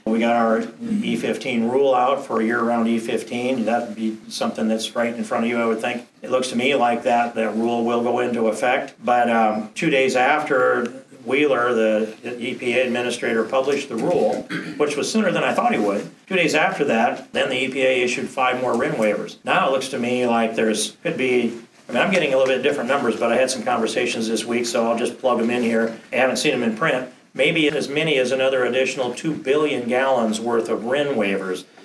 We got our E15 rule out for year-round E15. That would be something that's right in front of you, I would think. It looks to me like that rule will go into effect. But 2 days after Wheeler, the EPA administrator, published the rule, which was sooner than I thought he would. 2 days after that, then the EPA issued 5 more RIN waivers. Now it looks to me like could be, I'm getting a little bit different numbers, but I had some conversations this week, so I'll just plug them in here. I haven't seen them in print. Maybe as many as another additional 2 billion gallons worth of RIN waivers.